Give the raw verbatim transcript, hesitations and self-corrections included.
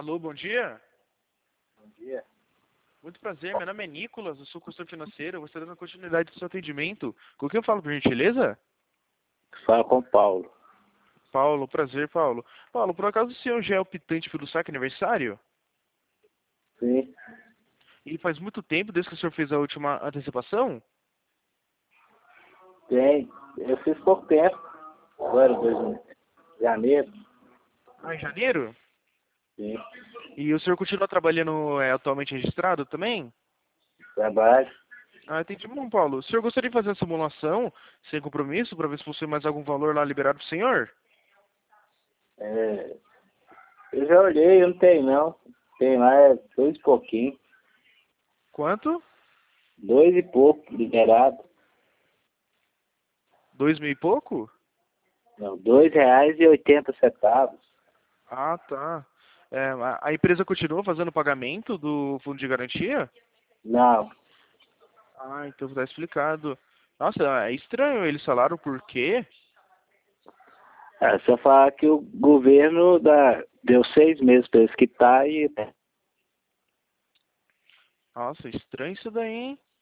Alô, bom dia. Bom dia. Muito prazer, meu nome é Nicolas, eu sou consultor financeiro, eu gostaria da continuidade do seu atendimento. Com quem eu falo, por gentileza? Fala com o Paulo. Paulo, prazer, Paulo. Paulo, por acaso o senhor já é optante pelo saque aniversário? Sim, E faz muito tempo desde que o senhor fez a última antecipação? tem. Eu fiz pouco tempo. Agora, dois de janeiro. Ah, em janeiro? Sim. E o senhor continua trabalhando é, atualmente registrado também? Trabalho. Ah, entendi. Bom, Paulo, o senhor gostaria de fazer a simulação sem compromisso para ver se possui mais algum valor lá liberado para o senhor? É, eu já olhei, eu não tenho não. Tem lá é dois e pouquinho. Quanto? Dois e pouco liberado. Dois mil e pouco? Não, dois reais e oitenta centavos. Ah, tá. É, a a empresa continua fazendo o pagamento do fundo de garantia? Não. Ah, então está explicado. Nossa, é estranho, eles falaram por quê? É só falar que o governo dá, deu seis meses para eles quitar e Nossa, estranho isso daí, hein?